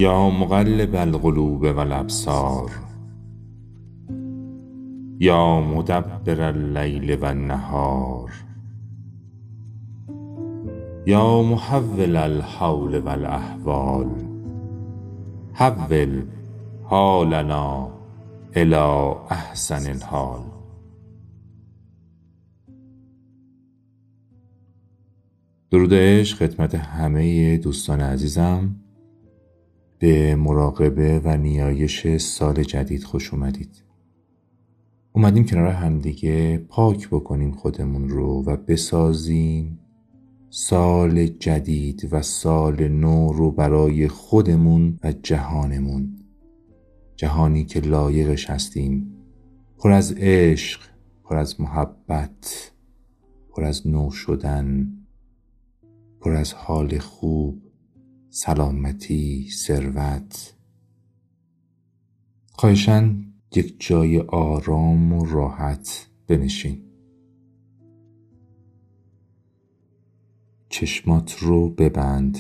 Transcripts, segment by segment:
یا مقلب القلوب والابصار، یا مدبر اللیل والنهار، یا محول الحول والاحوال، حول حالنا الی احسن الحال. درود عشق خدمت همه دوستان عزیزم. به مراقبه و نیایش سال جدید خوش اومدید. اومدیم کنار همدیگه پاک بکنیم خودمون رو و بسازیم سال جدید و سال نو رو برای خودمون و جهانمون، جهانی که لایقش هستیم، پر از عشق، پر از محبت، پر از نو شدن، پر از حال خوب، سلامتی، ثروت. خواهشاً یک جای آرام و راحت بنشین. چشمات رو ببند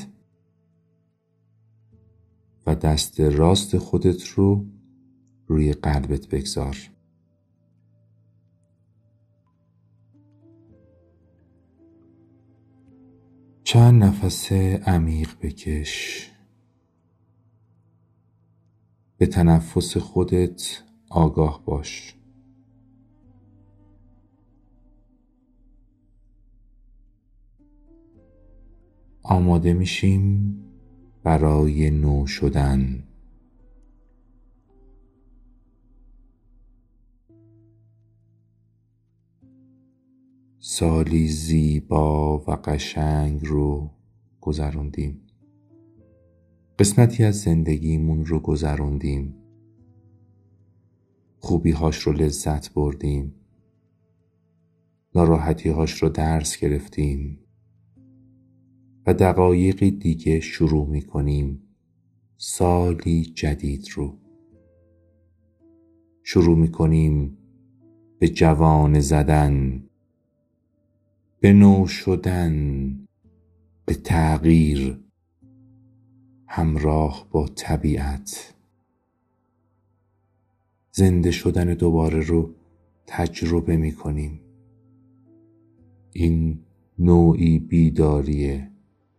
و دست راست خودت رو روی قلبت بگذار. چند نفس عمیق بکش. به تنفس خودت آگاه باش. آماده میشیم برای نو شدن. سالی زیبا و قشنگ رو گذروندیم. قسمتی از زندگیمون رو گذروندیم. خوبی‌هاش رو لذت بردیم. ناراحتی‌هاش رو درس گرفتیم. و دقایقی دیگه شروع می‌کنیم سالی جدید رو. شروع می‌کنیم به جوانه زدن، به نو شدن، به تغییر، همراه با طبیعت. زنده شدن دوباره رو تجربه می‌کنیم. این نوعی بیداریه.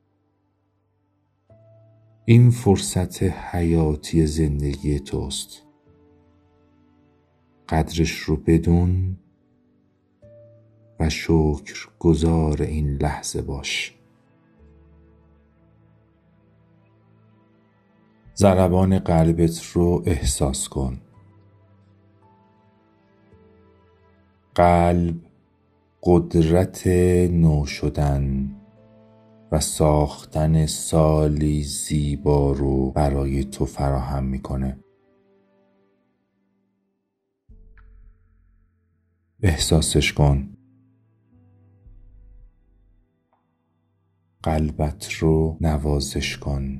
این فرصت حیاتی زندگی توست. قدرش رو بدون و شکر گزار این لحظه باش. ضربان قلبت رو احساس کن. قلب قدرت نو شدن و ساختن سالی زیبا رو برای تو فراهم میکنه. احساسش کن. قلبت رو نوازش کن.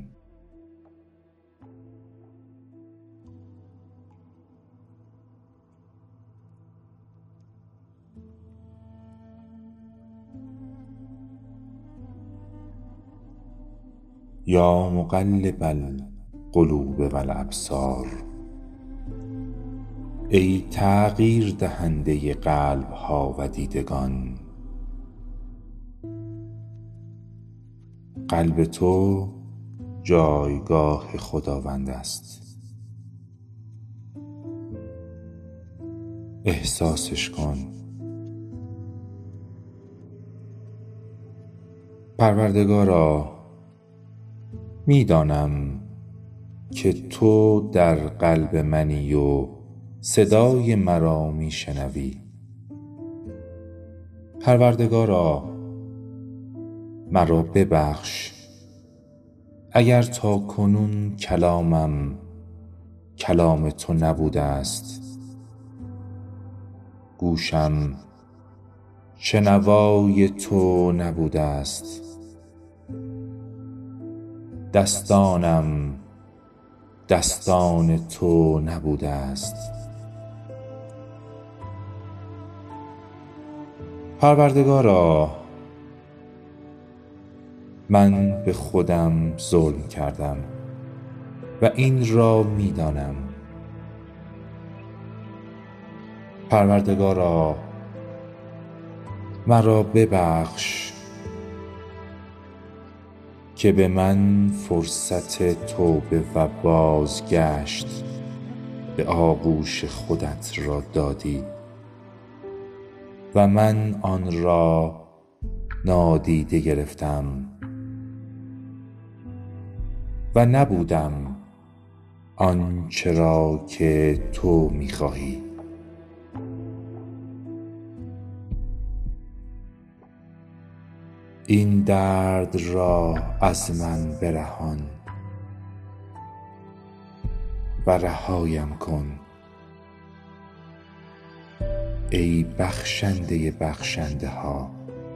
یا مقلب القلوب والابصار، ای تغییر دهنده قلب ها و دیدگان. قلب تو جایگاه خداوند است. احساسش کن. پروردگارا، میدانم که تو در قلب منی و صدای مرا میشنوی. پروردگارا، مرا ببخش اگر تا کنون کلامم کلام تو نبوده است. گوشم شنوای تو نبوده است. دستانم دستان تو نبوده است. پروردگارا، من به خودم ظلم کردم. و این را می‌دانم. پروردگارا مرا ببخش که به من فرصت توبه و بازگشت به آغوش خودت را دادی و من آن را نادیده گرفتم و نبودم آنچه را که تو می‌خواهی. این درد را از من برهان و رهایم کن ای بخشنده بخشنده ها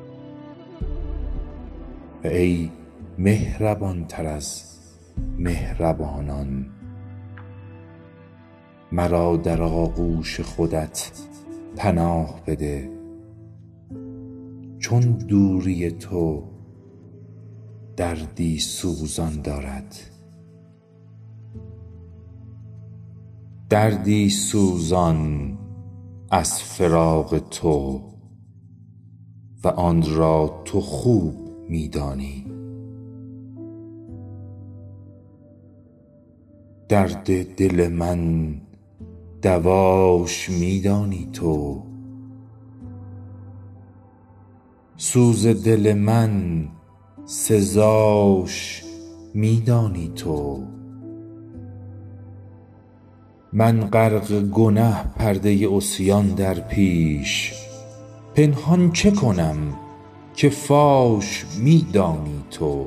و ای مهربان تر از مهربانان. مرا در آغوش خودت پناه بده، چون دوری تو دردی سوزان دارد. دردی سوزان از فراق تو و آن را تو خوب می‌دانی. درد دل من دواش می‌دانی تو، سوز دل من سزاش می‌دانی تو. من غرق گنه پرده عصیان در پیش، پنهان چه کنم که فاش می‌دانی تو.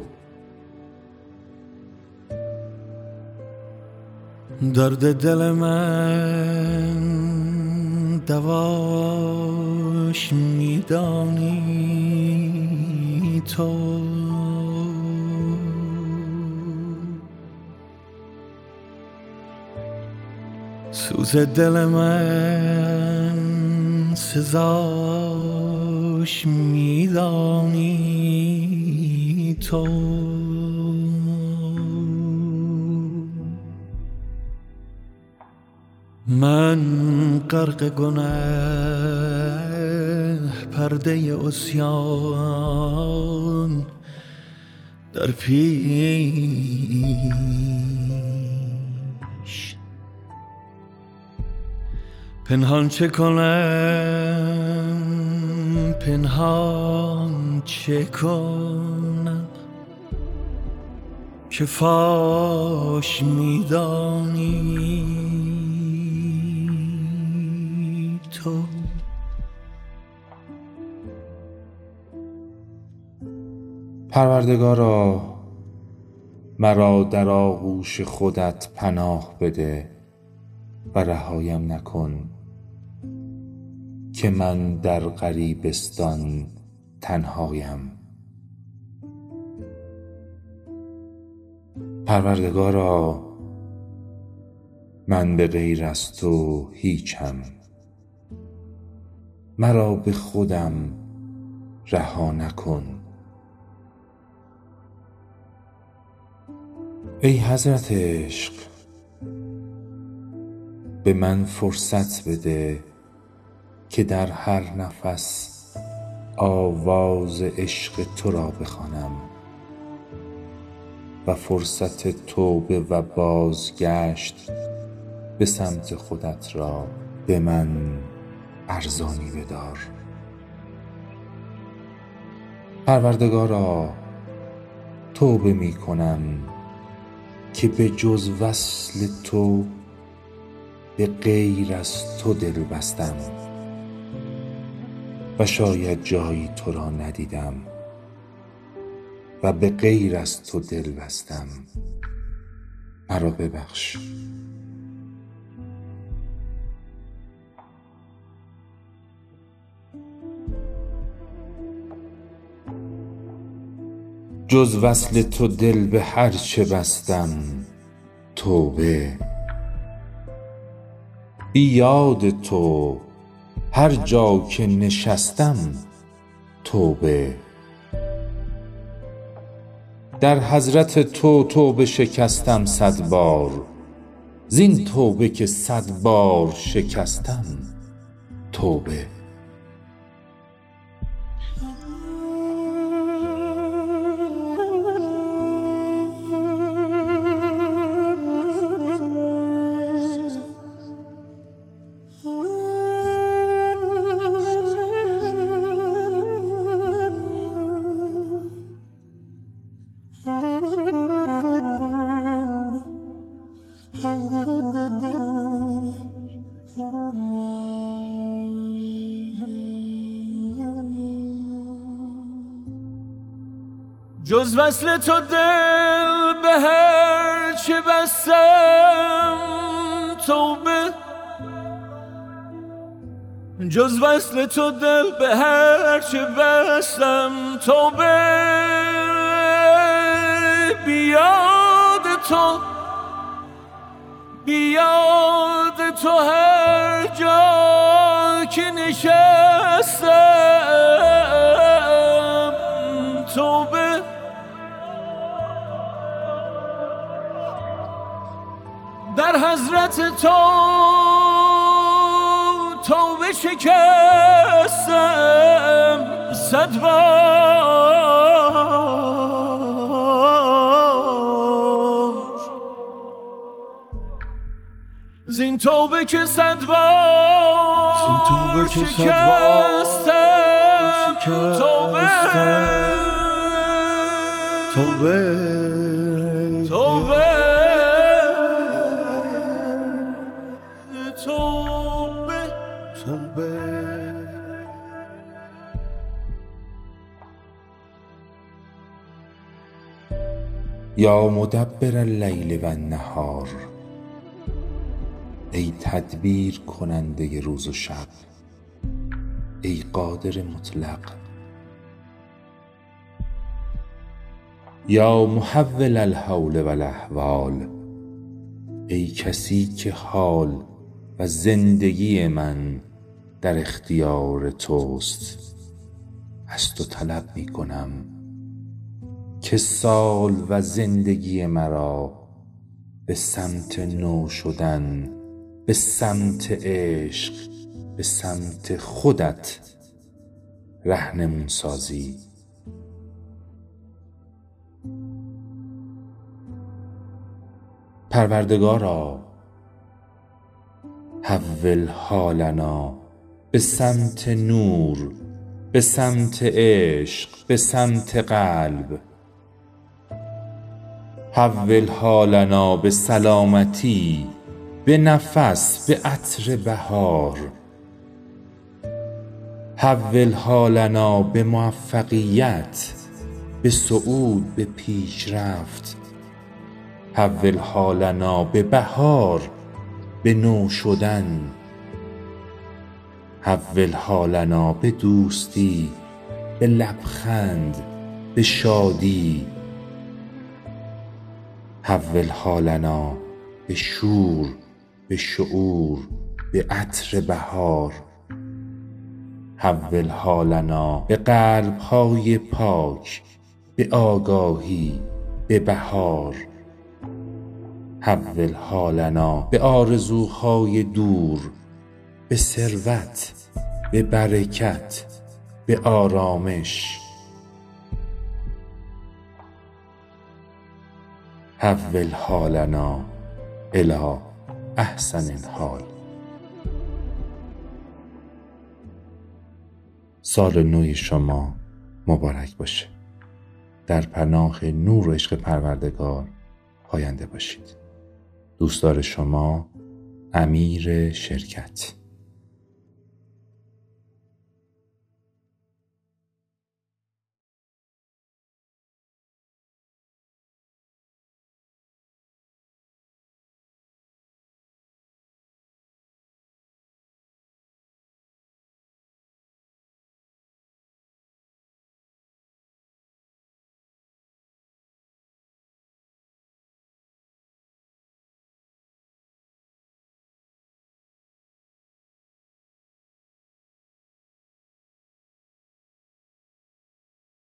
درد دل من دواش می‌دانی تو، سوز دل من سزاش می‌دانی تو. من غرق گنه پرده عصیان در پیش، پنهان چه کنم پنهان چه کنم که فاش می‌دانی تو. پروردگارا مرا در آغوش خودت پناه بده و رهایم نکن که من در غریبستان تنهایم. پروردگارا من به غیر از تو هیچم، مرا به خودم رها نکن. ای حضرت عشق به من فرصت بده که در هر نفس آواز عشق تو را بخوانم و فرصت توبه و بازگشت به سمت خودت را به من ارزانی بدار. پروردگارا توبه می کنم که به جز وصل تو به غیر از تو دل بستم و شاید جایی تو را ندیدم و به غیر از تو دل بستم. مرا ببخش. جز وصل تو دل به هر چه بستم توبه، بی یاد تو هر جا که نشستم توبه. در حضرت تو توبه شکستم 100 بار، زین توبه که 100 بار شکستم توبه. جز وصل تو دل به هر چه بستم توبه، جز وصل تو دل به هر چه بستم توبه. بیاد تو، بیاد تو هر جا که نشستم توبه. در حضرت تو توبه شکستم 100 بار، زین توبه که 100 بار شکستم توبه. یا مدبر اللیل و النهار، ای تدبیر کننده روز و شب، ای قادر مطلق. یا محول الحول و الاحوال، ای کسی که حال و زندگی من در اختیار توست. از تو طلب می کنم که سال و زندگی مرا به سمت نو شدن، به سمت عشق، به سمت خودت رهنمون سازی. پروردگارا حول حالنا به سمت نور، به سمت عشق، به سمت قلب. حول حالنا به سلامتی، به نفس، به عطر بهار. حول حالنا به موفقیت، به صعود، به پیشرفت. حول حالنا به بهار، به نو شدن. حول حالنا به دوستی، به لبخند، به شادی. حول حالنا به شور، به شعور، به عطر بهار. حول حالنا به قلب‌های پاک، به آگاهی، به بهار. حول حالنا به آرزوهای دور، به ثروت، به برکت، به آرامش. حول حالنا الی احسن الحال. سال نوی شما مبارک باشه. در پناه نور و عشق پروردگار پاینده باشید. دوستدار شما، امیر شرکت.